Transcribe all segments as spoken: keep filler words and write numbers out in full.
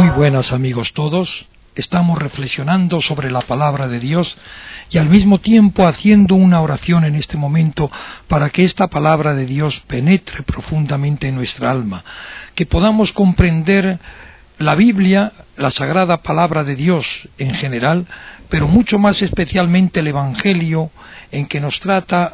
Muy buenas amigos todos, estamos reflexionando sobre la palabra de Dios y al mismo tiempo haciendo una oración en este momento para que esta palabra de Dios penetre profundamente en nuestra alma, que podamos comprender la Biblia, la sagrada palabra de Dios en general, pero mucho más especialmente el Evangelio en que nos trata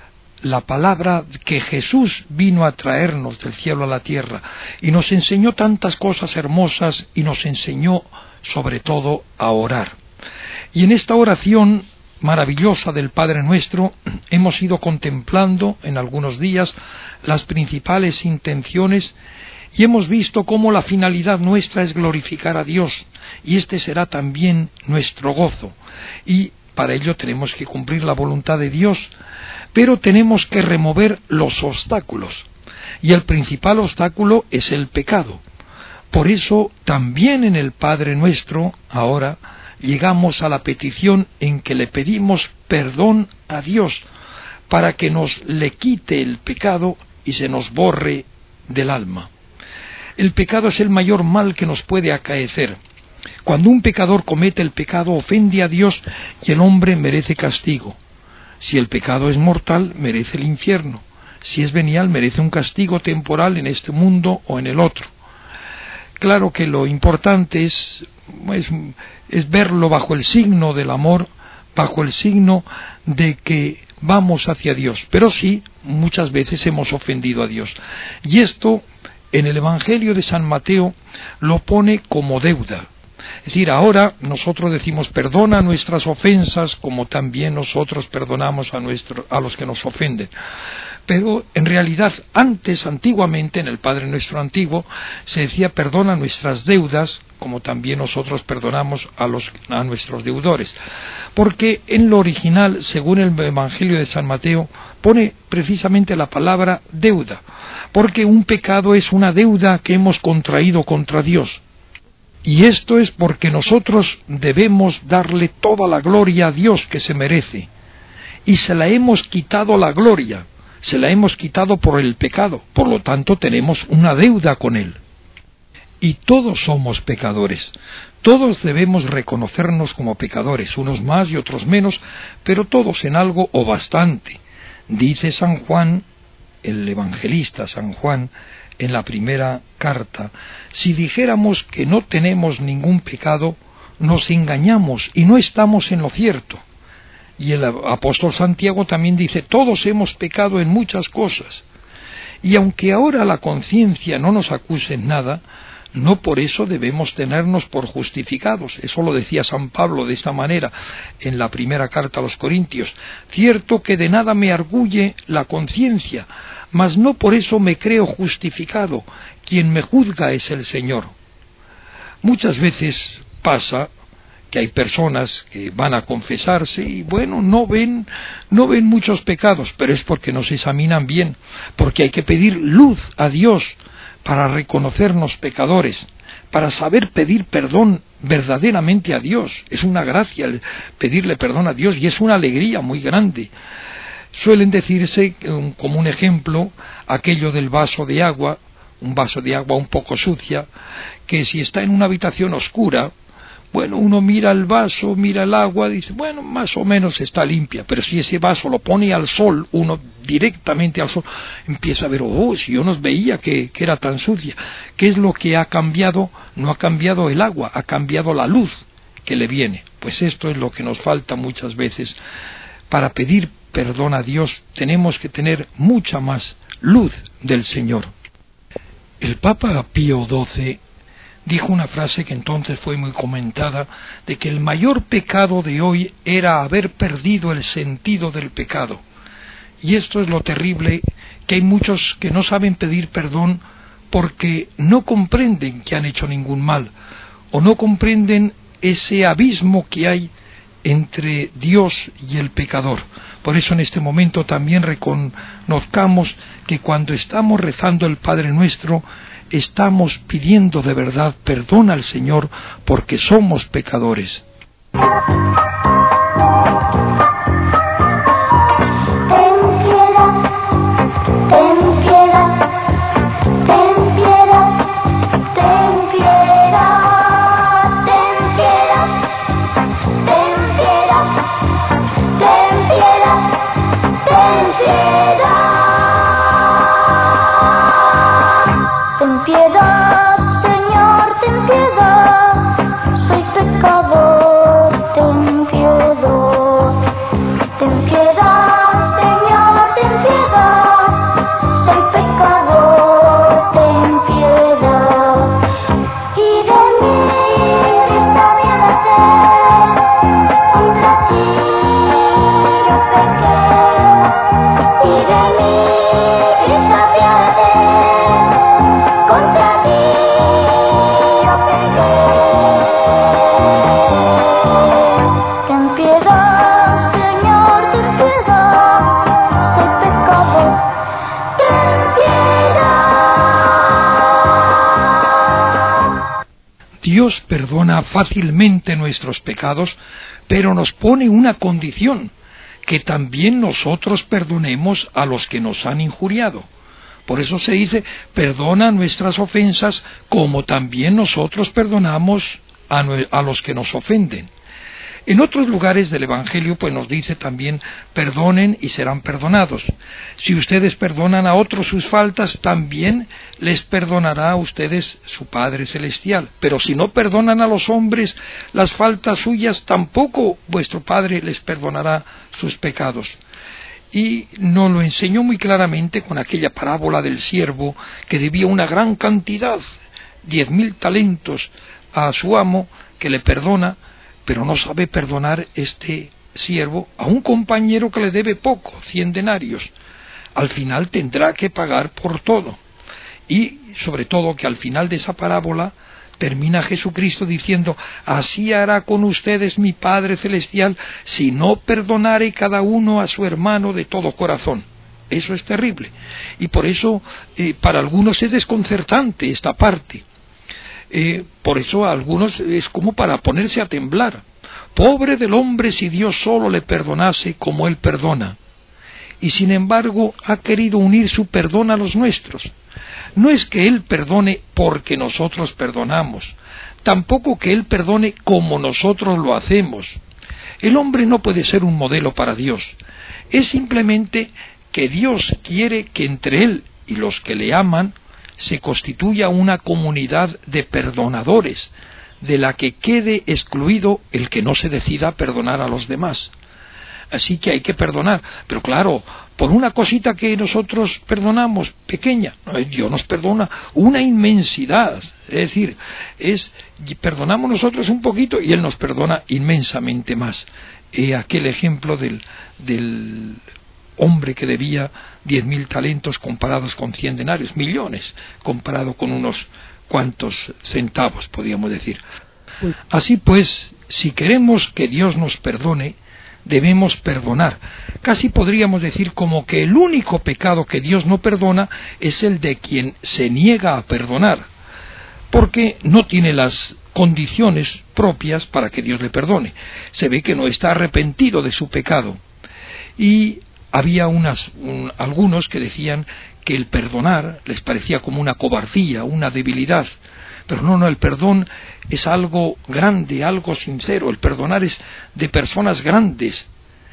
la palabra que Jesús vino a traernos del cielo a la tierra y nos enseñó tantas cosas hermosas y nos enseñó sobre todo a orar. Y en esta oración maravillosa del Padre Nuestro hemos ido contemplando en algunos días las principales intenciones y hemos visto cómo la finalidad nuestra es glorificar a Dios y este será también nuestro gozo y para ello tenemos que cumplir la voluntad de Dios, pero tenemos que remover los obstáculos, y el principal obstáculo es el pecado. Por eso, también en el Padre Nuestro, ahora, llegamos a la petición en que le pedimos perdón a Dios, para que nos le quite el pecado y se nos borre del alma. El pecado es el mayor mal que nos puede acaecer. Cuando un pecador comete el pecado, ofende a Dios y el hombre merece castigo. Si el pecado es mortal, merece el infierno. Si es venial, merece un castigo temporal en este mundo o en el otro. Claro que lo importante es, es, es verlo bajo el signo del amor, bajo el signo de que vamos hacia Dios. Pero sí, muchas veces hemos ofendido a Dios. Y esto, en el Evangelio de San Mateo, lo pone como deuda. Es decir, ahora nosotros decimos perdona nuestras ofensas como también nosotros perdonamos a, nuestro, a los que nos ofenden. Pero en realidad antes, antiguamente, en el Padre Nuestro antiguo, se decía perdona nuestras deudas como también nosotros perdonamos a, los, a nuestros deudores. Porque en lo original, según el Evangelio de San Mateo, pone precisamente la palabra deuda. Porque un pecado es una deuda que hemos contraído contra Dios. Y esto es porque nosotros debemos darle toda la gloria a Dios que se merece. Y se la hemos quitado la gloria, se la hemos quitado por el pecado. Por lo tanto, tenemos una deuda con Él. Y todos somos pecadores. Todos debemos reconocernos como pecadores, unos más y otros menos, pero todos en algo o bastante. Dice San Juan, el evangelista San Juan, en la primera carta, si dijéramos que no tenemos ningún pecado, nos engañamos y no estamos en lo cierto. Y el apóstol Santiago también dice, todos hemos pecado en muchas cosas. Y aunque ahora la conciencia no nos acuse en nada, no por eso debemos tenernos por justificados. Eso lo decía San Pablo de esta manera en la primera carta a los Corintios. Cierto que de nada me arguye la conciencia, mas no por eso me creo justificado. Quien me juzga es el Señor. Muchas veces pasa que hay personas que van a confesarse y bueno, no ven, no ven muchos pecados, pero es porque no se examinan bien, porque hay que pedir luz a Dios para reconocernos pecadores, para saber pedir perdón verdaderamente a Dios. Es una gracia el pedirle perdón a Dios y es una alegría muy grande. Suelen decirse, como un ejemplo, aquello del vaso de agua, un vaso de agua un poco sucia, que si está en una habitación oscura, bueno, uno mira el vaso, mira el agua, dice, bueno, más o menos está limpia, pero si ese vaso lo pone al sol, uno directamente al sol, empieza a ver, oh, si yo no veía que, que era tan sucia. ¿Qué es lo que ha cambiado? No ha cambiado el agua, ha cambiado la luz que le viene. Pues esto es lo que nos falta muchas veces. Para pedir perdón a Dios tenemos que tener mucha más luz del Señor. El Papa Pío doce dijo una frase que entonces fue muy comentada, de que el mayor pecado de hoy era haber perdido el sentido del pecado. Y esto es lo terrible, que hay muchos que no saben pedir perdón porque no comprenden que han hecho ningún mal, o no comprenden ese abismo que hay entre Dios y el pecador. Por eso en este momento también reconozcamos que cuando estamos rezando el Padre Nuestro, estamos pidiendo de verdad perdón al Señor porque somos pecadores. Ten piedad, ten piedad, ten piedad. Dios perdona fácilmente nuestros pecados, pero nos pone una condición, que también nosotros perdonemos a los que nos han injuriado. Por eso se dice, perdona nuestras ofensas como también nosotros perdonamos a, a los que nos ofenden. En otros lugares del Evangelio pues nos dice también, perdonen y serán perdonados. Si ustedes perdonan a otros sus faltas, también les perdonará a ustedes su Padre Celestial. Pero si no perdonan a los hombres las faltas suyas, tampoco vuestro Padre les perdonará sus pecados. Y nos lo enseñó muy claramente con aquella parábola del siervo que debía una gran cantidad, diez mil talentos, a su amo, que le perdona, pero no sabe perdonar este siervo a un compañero que le debe poco, cien denarios. Al final tendrá que pagar por todo. Y sobre todo que al final de esa parábola termina Jesucristo diciendo, así hará con ustedes mi Padre Celestial si no perdonare cada uno a su hermano de todo corazón. Eso es terrible. Y por eso eh, para algunos es desconcertante esta parte. Eh, por eso a algunos es como para ponerse a temblar. Pobre del hombre si Dios solo le perdonase como Él perdona. Y sin embargo ha querido unir su perdón a los nuestros. No es que Él perdone porque nosotros perdonamos, tampoco que Él perdone como nosotros lo hacemos. El hombre no puede ser un modelo para Dios. Es simplemente que Dios quiere que entre Él y los que le aman se constituya una comunidad de perdonadores, de la que quede excluido el que no se decida a perdonar a los demás. Así que hay que perdonar, pero claro, por una cosita que nosotros perdonamos, pequeña, Dios nos perdona una inmensidad, es decir, es perdonamos nosotros un poquito y Él nos perdona inmensamente más. He aquel ejemplo del, del hombre que debía diez mil talentos comparados con cien denarios, millones, comparado con unos cuantos centavos, podríamos decir. Así pues, si queremos que Dios nos perdone, debemos perdonar. Casi podríamos decir como que el único pecado que Dios no perdona es el de quien se niega a perdonar, porque no tiene las condiciones propias para que Dios le perdone. Se ve que no está arrepentido de su pecado. Y había unas, un, algunos que decían que el perdonar les parecía como una cobardía, una debilidad. Pero no, no, el perdón es algo grande, algo sincero. El perdonar es de personas grandes.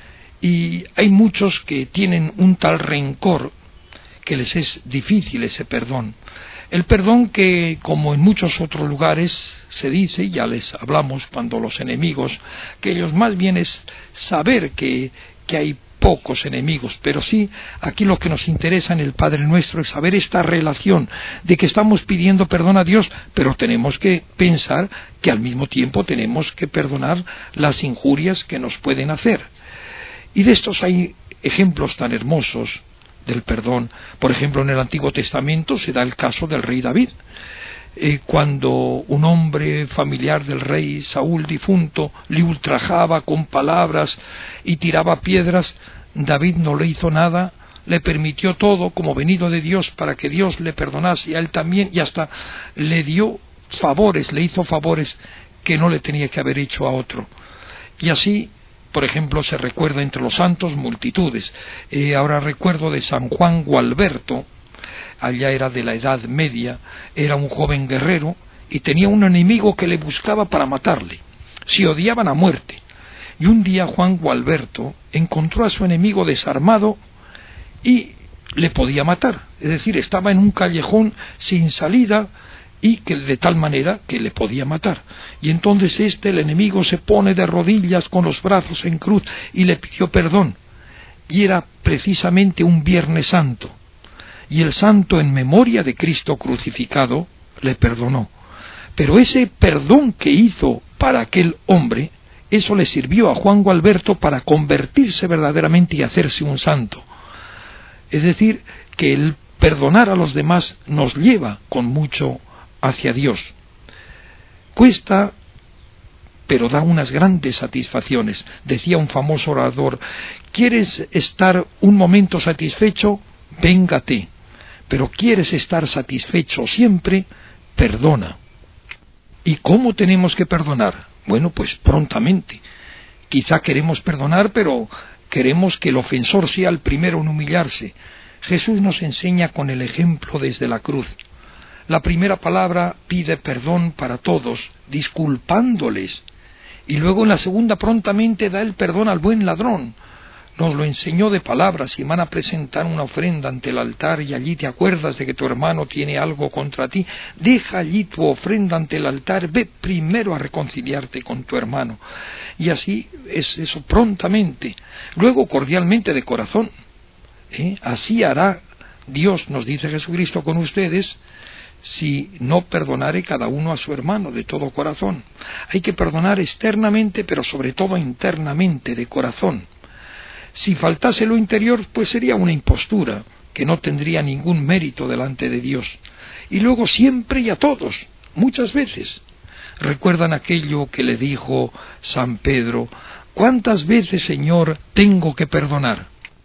Y hay muchos que tienen un tal rencor que les es difícil ese perdón. El perdón que, como en muchos otros lugares se dice, ya les hablamos cuando los enemigos, que ellos más bien es saber que, que hay pocos enemigos, pero sí, aquí lo que nos interesa en el Padre Nuestro es saber esta relación de que estamos pidiendo perdón a Dios, pero tenemos que pensar que al mismo tiempo tenemos que perdonar las injurias que nos pueden hacer. Y de estos hay ejemplos tan hermosos del perdón. Por ejemplo, en el Antiguo Testamento se da el caso del rey David. Eh, cuando un hombre familiar del rey Saúl difunto le ultrajaba con palabras y tiraba piedras, David no le hizo nada, le permitió todo como venido de Dios para que Dios le perdonase a él también, y hasta le dio favores, le hizo favores que no le tenía que haber hecho a otro. Y así, por ejemplo, se recuerda entre los santos multitudes. Eh, ahora recuerdo de San Juan Gualberto. Allá era de la Edad Media, era un joven guerrero y tenía un enemigo que le buscaba para matarle. Se odiaban a muerte. Y un día Juan Gualberto encontró a su enemigo desarmado y le podía matar. Es decir, estaba en un callejón sin salida y que de tal manera que le podía matar. Y entonces este, el enemigo, se pone de rodillas con los brazos en cruz y le pidió perdón. Y era precisamente un Viernes Santo. Y el santo, en memoria de Cristo crucificado, le perdonó. Pero ese perdón que hizo para aquel hombre, eso le sirvió a Juan Gualberto para convertirse verdaderamente y hacerse un santo. Es decir, que el perdonar a los demás nos lleva con mucho hacia Dios. Cuesta, pero da unas grandes satisfacciones. Decía un famoso orador, ¿quieres estar un momento satisfecho? Véngate. Pero quieres estar satisfecho siempre, perdona. ¿Y cómo tenemos que perdonar? Bueno, pues prontamente. Quizá queremos perdonar, pero queremos que el ofensor sea el primero en humillarse. Jesús nos enseña con el ejemplo desde la cruz. La primera palabra pide perdón para todos, disculpándoles. Y luego en la segunda prontamente da el perdón al buen ladrón. Nos lo enseñó de palabras: si van a presentar una ofrenda ante el altar y allí te acuerdas de que tu hermano tiene algo contra ti, deja allí tu ofrenda ante el altar, ve primero a reconciliarte con tu hermano. Y así es eso prontamente, luego cordialmente de corazón. ¿Eh? Así hará Dios, nos dice Jesucristo, con ustedes, si no perdonare cada uno a su hermano de todo corazón. Hay que perdonar externamente, pero sobre todo internamente, de corazón. Si faltase lo interior, pues sería una impostura, que no tendría ningún mérito delante de Dios. Y luego siempre y a todos, muchas veces. ¿Recuerdan aquello que le dijo San Pedro? ¿Cuántas veces, Señor, tengo que perdonar?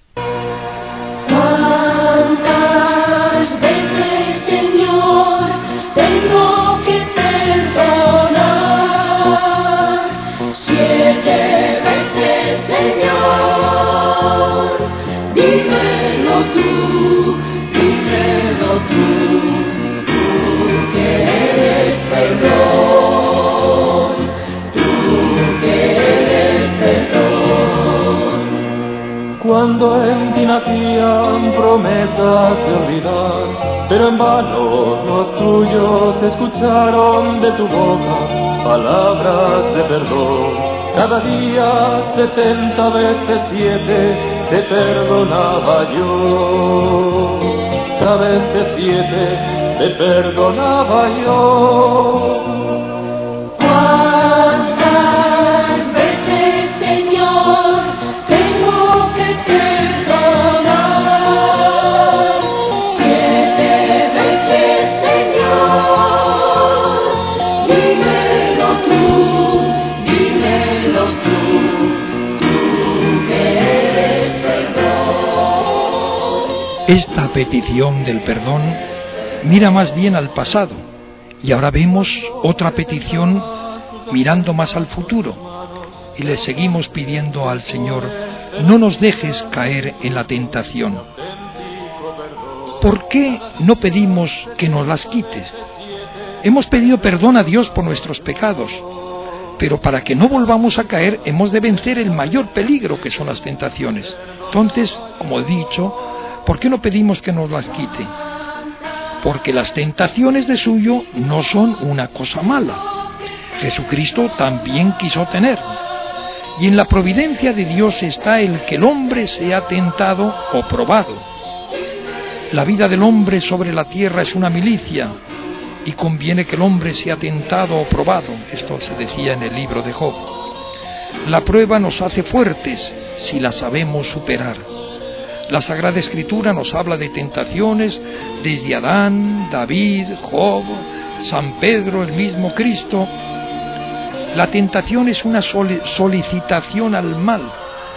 ¿Cuántas veces, Señor, tengo que perdonar? Siete veces, Señor. Dímelo tú, dímelo tú, tú que eres perdón, tú que eres perdón. Cuando en ti nacían promesas de olvidar, pero en vano los tuyos escucharon de tu boca palabras de perdón. Cada día setenta veces siete te perdonaba yo, cada veces siete te perdonaba yo. ¿Cuántas veces, Señor, tengo que perdonar? Siete veces, Señor. Dímelo tú, dímelo tú, tú que eres perdón. Esta petición del perdón mira más bien al pasado, y ahora vemos otra petición mirando más al futuro, y le seguimos pidiendo al Señor: no nos dejes caer en la tentación. ¿Por qué no pedimos que nos las quites? Hemos pedido perdón a Dios por nuestros pecados, pero para que no volvamos a caer hemos de vencer el mayor peligro, que son las tentaciones. Entonces, como he dicho, ¿por qué no pedimos que nos las quite? Porque las tentaciones de suyo no son una cosa mala. Jesucristo también quiso tener. Y en la providencia de Dios está el que el hombre sea tentado o probado. La vida del hombre sobre la tierra es una milicia, y conviene que el hombre sea tentado o probado. Esto se decía en el libro de Job. La prueba nos hace fuertes si la sabemos superar. La Sagrada Escritura nos habla de tentaciones desde Adán, David, Job, San Pedro, el mismo Cristo. La tentación es una solicitación al mal.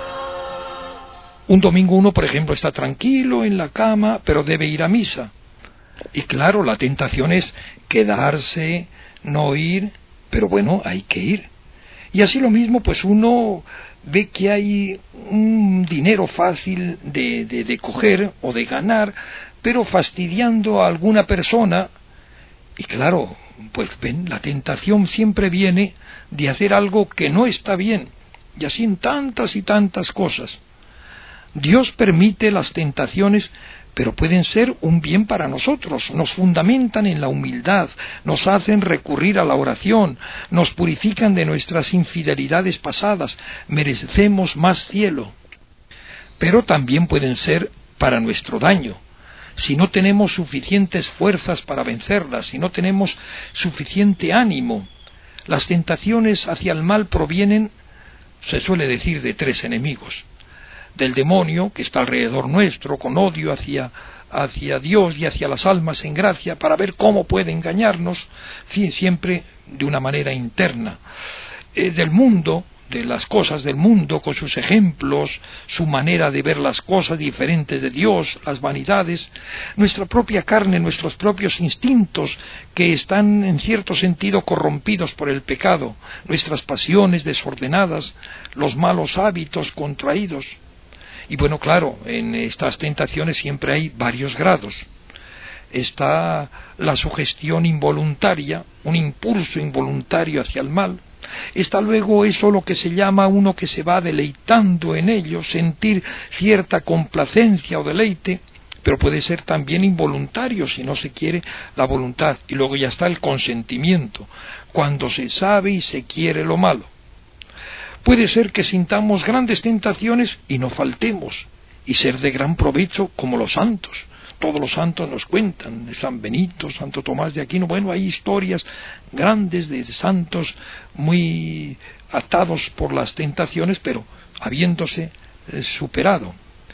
Un domingo uno, por ejemplo, está tranquilo en la cama, pero debe ir a misa. Y claro, la tentación es quedarse, no ir, pero bueno, hay que ir. Y así lo mismo, pues uno ve que hay un dinero fácil de, de, de coger o de ganar, pero fastidiando a alguna persona. Y claro, pues ven, la tentación siempre viene de hacer algo que no está bien, y así en tantas y tantas cosas. Dios permite las tentaciones, pero pueden ser un bien para nosotros, nos fundamentan en la humildad, nos hacen recurrir a la oración, nos purifican de nuestras infidelidades pasadas, merecemos más cielo. Pero también pueden ser para nuestro daño. Si no tenemos suficientes fuerzas para vencerlas, si no tenemos suficiente ánimo. Las tentaciones hacia el mal provienen, se suele decir, de tres enemigos. Del demonio, que está alrededor nuestro, con odio hacia, hacia Dios y hacia las almas en gracia, para ver cómo puede engañarnos, siempre de una manera interna. Eh, del mundo, de las cosas del mundo, con sus ejemplos, su manera de ver las cosas diferentes de Dios, las vanidades, nuestra propia carne, nuestros propios instintos que están en cierto sentido corrompidos por el pecado, nuestras pasiones desordenadas, los malos hábitos contraídos. Y bueno, claro, en estas tentaciones siempre hay varios grados. Está la sugestión involuntaria, un impulso involuntario hacia el mal. Está luego eso lo que se llama uno que se va deleitando en ello, sentir cierta complacencia o deleite, pero puede ser también involuntario si no se quiere la voluntad. Y luego ya está el consentimiento, cuando se sabe y se quiere lo malo. Puede ser que sintamos grandes tentaciones y no faltemos, y ser de gran provecho como los santos. Todos los santos nos cuentan, San Benito, Santo Tomás de Aquino, bueno, hay historias grandes de santos muy atados por las tentaciones, pero habiéndose eh, superado.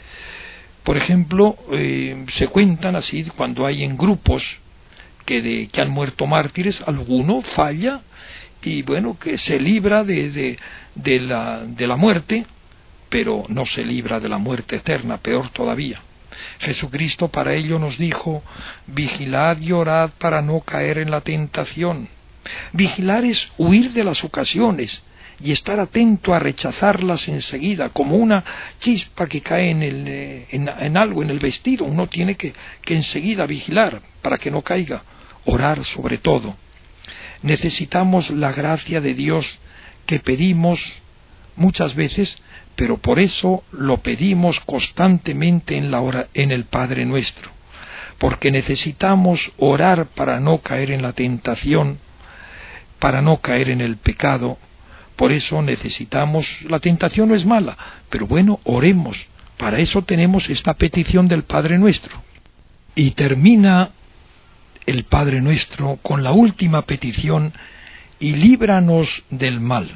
Por ejemplo, eh, se cuentan así, cuando hay en grupos que, de, que han muerto mártires, alguno falla y bueno, que se libra de, de, de, la, de la muerte, pero no se libra de la muerte eterna, peor todavía. Jesucristo para ello nos dijo: vigilad y orad para no caer en la tentación. Vigilar es huir de las ocasiones y estar atento a rechazarlas enseguida, como una chispa que cae en, el, en, en algo, en el vestido. Uno tiene que, que enseguida vigilar para que no caiga. Orar sobre todo. Necesitamos la gracia de Dios que pedimos muchas veces, pero por eso lo pedimos constantemente en, la hora, en el Padre Nuestro, porque necesitamos orar para no caer en la tentación, para no caer en el pecado. Por eso necesitamos, la tentación no es mala, pero bueno, oremos, para eso tenemos esta petición del Padre Nuestro. Y termina el Padre Nuestro con la última petición: y líbranos del mal.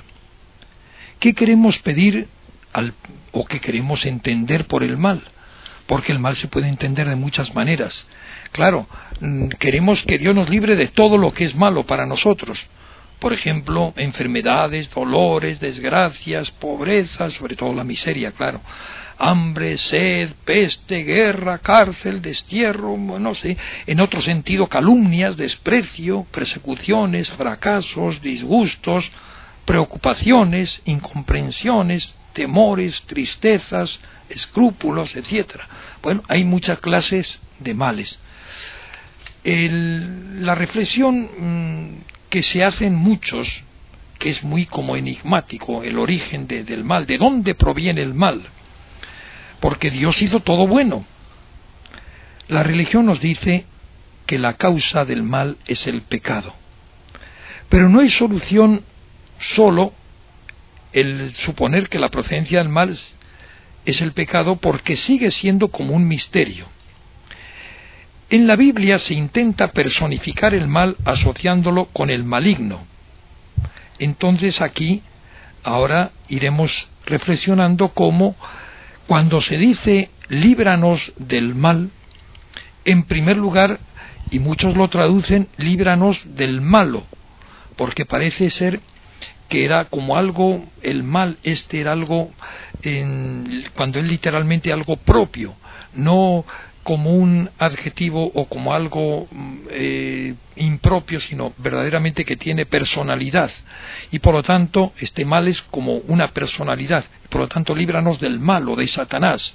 ¿Qué queremos pedir al, o qué queremos entender por el mal? Porque el mal se puede entender de muchas maneras. Claro, queremos que Dios nos libre de todo lo que es malo para nosotros. Por ejemplo, enfermedades, dolores, desgracias, pobreza, sobre todo la miseria, claro. Hambre, sed, peste, guerra, cárcel, destierro, no sé, en otro sentido calumnias, desprecio, persecuciones, fracasos, disgustos, preocupaciones, incomprensiones, temores, tristezas, escrúpulos, etcétera. Bueno, hay muchas clases de males. El, la reflexión mmm, que se hacen muchos, que es muy como enigmático, el origen de, del mal, ¿de dónde proviene el mal? Porque Dios hizo todo bueno. La religión nos dice que la causa del mal es el pecado. Pero no hay solución solo el suponer que la procedencia del mal es el pecado, porque sigue siendo como un misterio. En la Biblia se intenta personificar el mal asociándolo con el maligno. Entonces aquí, ahora iremos reflexionando cómo, cuando se dice líbranos del mal, en primer lugar, y muchos lo traducen, líbranos del malo, porque parece ser que era como algo, el mal este era algo, en, cuando es literalmente algo propio, no como un adjetivo o como algo eh, impropio, sino verdaderamente que tiene personalidad, y por lo tanto este mal es como una personalidad. Por lo tanto, líbranos del mal o de Satanás.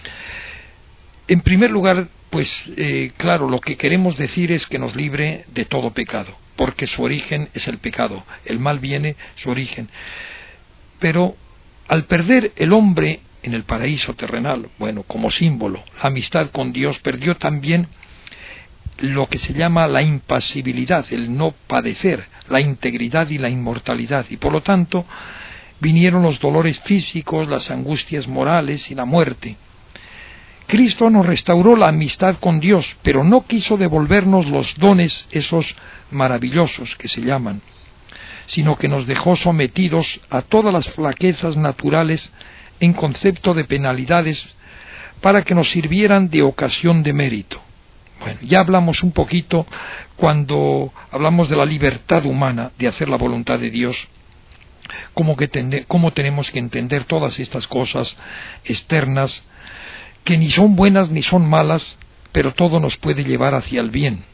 En primer lugar, pues eh, claro, lo que queremos decir es que nos libre de todo pecado, porque su origen es el pecado, el mal viene su origen. Pero al perder el hombre en el paraíso terrenal, bueno, como símbolo, la amistad con Dios, perdió también lo que se llama la impasibilidad, el no padecer, la integridad y la inmortalidad, y por lo tanto vinieron los dolores físicos, las angustias morales y la muerte. Cristo nos restauró la amistad con Dios, pero no quiso devolvernos los dones esos maravillosos que se llaman, sino que nos dejó sometidos a todas las flaquezas naturales en concepto de penalidades para que nos sirvieran de ocasión de mérito. Bueno, ya hablamos un poquito cuando hablamos de la libertad humana de hacer la voluntad de Dios, cómo, que tende, cómo tenemos que entender todas estas cosas externas, que ni son buenas ni son malas, pero todo nos puede llevar hacia el bien.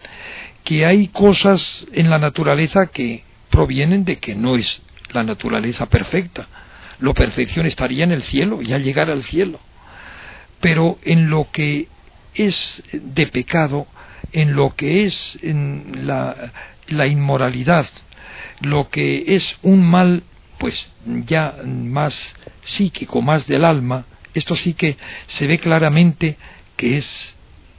Que hay cosas en la naturaleza que provienen de que no es la naturaleza perfecta. La perfección estaría en el cielo, ya llegar al cielo. Pero en lo que es de pecado, en lo que es en la, la inmoralidad, lo que es un mal, pues ya más psíquico, más del alma, esto sí que se ve claramente que es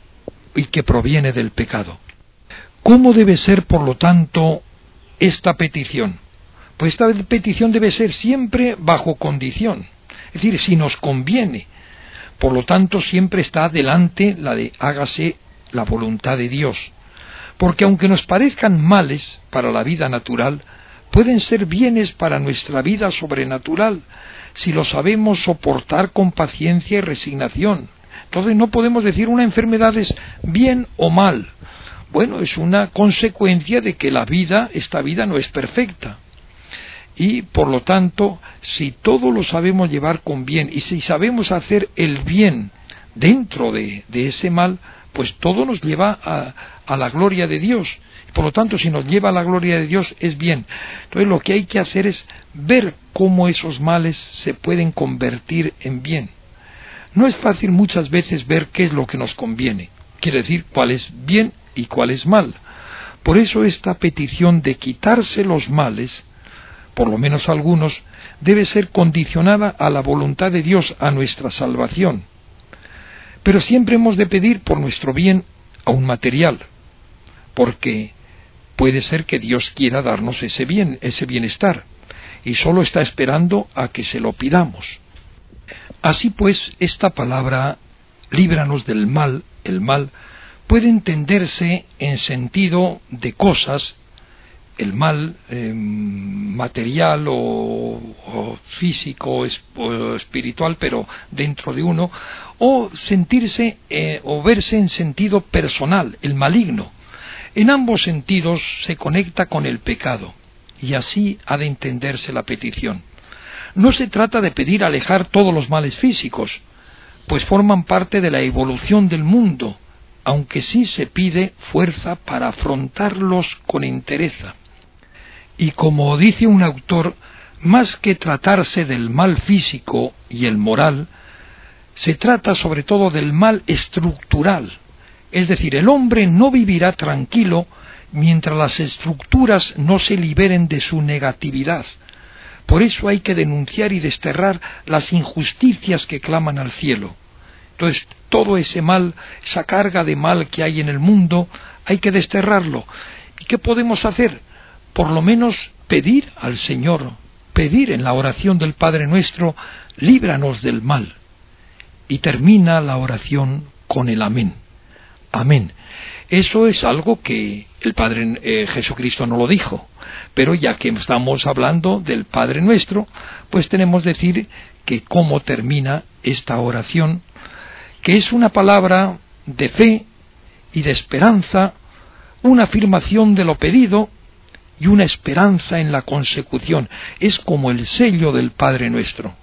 y que proviene del pecado. ¿Cómo debe ser, por lo tanto, esta petición? Pues esta petición debe ser siempre bajo condición, es decir, si nos conviene. Por lo tanto, siempre está delante la de hágase la voluntad de Dios, porque aunque nos parezcan males para la vida natural, pueden ser bienes para nuestra vida sobrenatural, si lo sabemos soportar con paciencia y resignación. Entonces no podemos decir una enfermedad es bien o mal. Bueno, es una consecuencia de que la vida, esta vida no es perfecta. Y por lo tanto, si todo lo sabemos llevar con bien y si sabemos hacer el bien dentro de, de ese mal, pues todo nos lleva a, a la gloria de Dios. Por lo tanto, si nos lleva a la gloria de Dios, es bien. Entonces lo que hay que hacer es ver cómo esos males se pueden convertir en bien. No es fácil muchas veces ver qué es lo que nos conviene, quiere decir cuál es bien y cuál es mal. Por eso esta petición de quitarse los males, por lo menos algunos, debe ser condicionada a la voluntad de Dios, a nuestra salvación. Pero siempre hemos de pedir por nuestro bien a un material, porque puede ser que Dios quiera darnos ese bien, ese bienestar, y solo está esperando a que se lo pidamos. Así pues, esta palabra, líbranos del mal, el mal, puede entenderse en sentido de cosas, el mal eh, material o, o físico es, o espiritual, pero dentro de uno, o sentirse eh, o verse en sentido personal, el maligno. En ambos sentidos se conecta con el pecado, y así ha de entenderse la petición. No se trata de pedir alejar todos los males físicos, pues forman parte de la evolución del mundo, aunque sí se pide fuerza para afrontarlos con entereza. Y como dice un autor, más que tratarse del mal físico y el moral, se trata sobre todo del mal estructural, es decir, el hombre no vivirá tranquilo mientras las estructuras no se liberen de su negatividad. Por eso hay que denunciar y desterrar las injusticias que claman al cielo. Entonces, todo ese mal, esa carga de mal que hay en el mundo, hay que desterrarlo. ¿Y qué podemos hacer? Por lo menos pedir al Señor, pedir en la oración del Padre Nuestro, líbranos del mal. Y termina la oración con el amén. Amén. Eso es algo que el Padre eh, Jesucristo no lo dijo, pero ya que estamos hablando del Padre Nuestro, pues tenemos que decir que cómo termina esta oración, que es una palabra de fe y de esperanza, una afirmación de lo pedido y una esperanza en la consecución. Es como el sello del Padre Nuestro.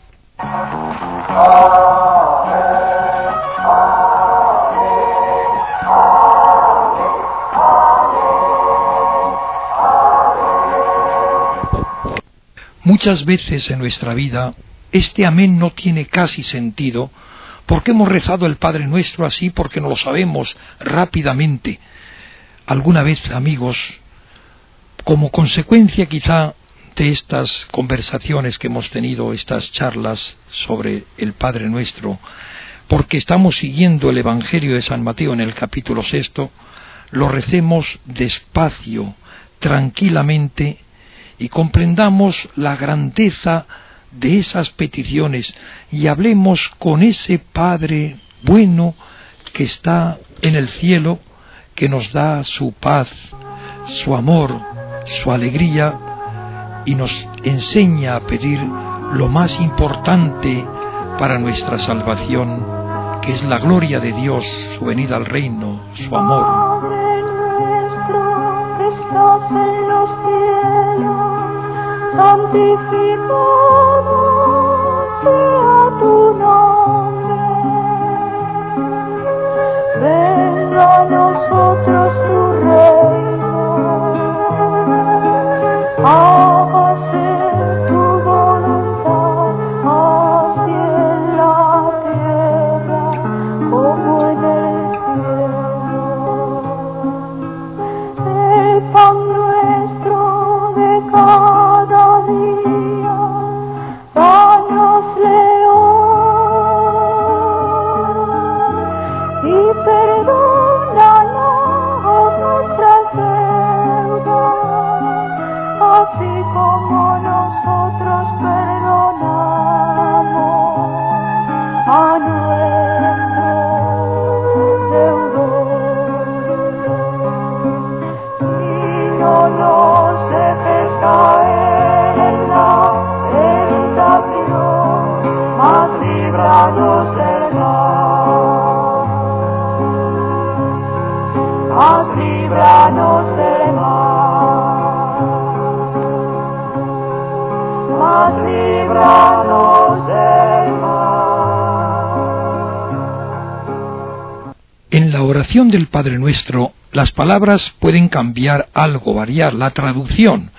Muchas veces en nuestra vida este amén no tiene casi sentido, porque hemos rezado el Padre Nuestro así, porque no lo sabemos rápidamente. Alguna vez, amigos, como consecuencia quizá de estas conversaciones que hemos tenido, estas charlas sobre el Padre Nuestro, porque estamos siguiendo el Evangelio de San Mateo en el capítulo sexto, lo recemos despacio, tranquilamente, y comprendamos la grandeza de esas peticiones y hablemos con ese Padre bueno que está en el cielo, que nos da su paz, su amor, su alegría y nos enseña a pedir lo más importante para nuestra salvación, que es la gloria de Dios, su venida al reino, su amor. Padre nuestro que estás en los cielos, En la oración del Padre Nuestro, las palabras pueden cambiar algo, variar la traducción,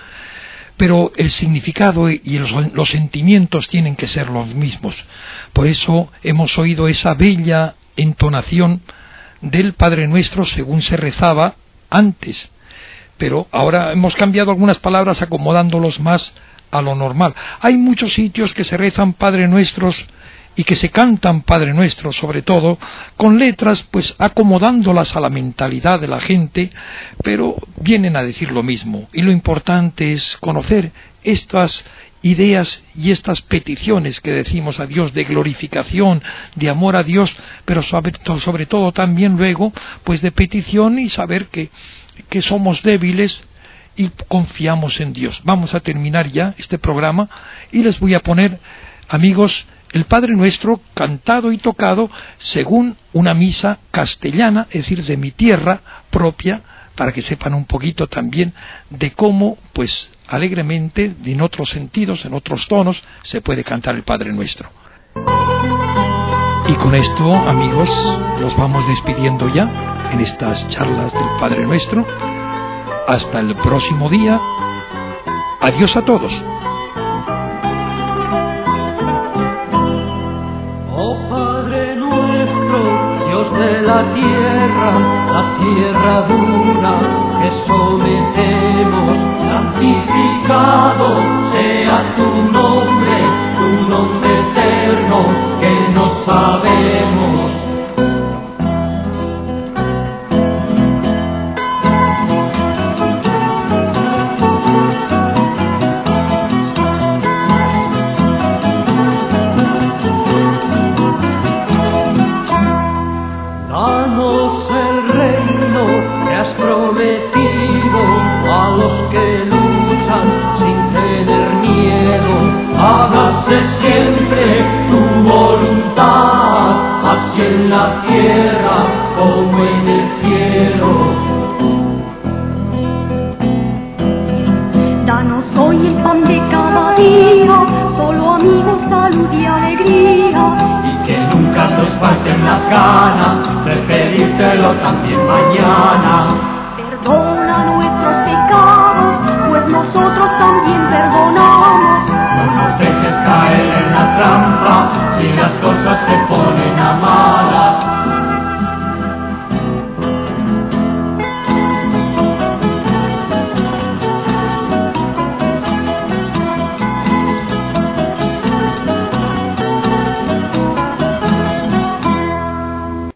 pero el significado y los, los sentimientos tienen que ser los mismos. Por eso hemos oído esa bella entonación del Padre Nuestro según se rezaba antes, pero ahora hemos cambiado algunas palabras acomodándolos más a lo normal. Hay muchos sitios que se rezan Padre Nuestros y que se cantan Padre Nuestro, sobre todo, con letras, pues acomodándolas a la mentalidad de la gente, pero vienen a decir lo mismo. Y lo importante es conocer estas ideas y estas peticiones que decimos a Dios de glorificación, de amor a Dios, pero sobre, sobre todo también luego, pues de petición y saber que, que somos débiles y confiamos en Dios. Vamos a terminar ya este programa y les voy a poner, amigos, el Padre Nuestro cantado y tocado según una misa castellana, es decir, de mi tierra propia, para que sepan un poquito también de cómo, pues, alegremente, en otros sentidos, en otros tonos, se puede cantar el Padre Nuestro. Y con esto, amigos, nos vamos despidiendo ya en estas charlas del Padre Nuestro. Hasta el próximo día. Adiós a todos. De la tierra, la tierra dura que sometemos, santificado sea tu nombre, tu nombre eterno que no sabemos. Siempre tu voluntad, así en la tierra como en el cielo. Danos hoy el pan de cada día, solo amigos, salud y alegría. Y que nunca nos falten las ganas de pedírtelo también mañana.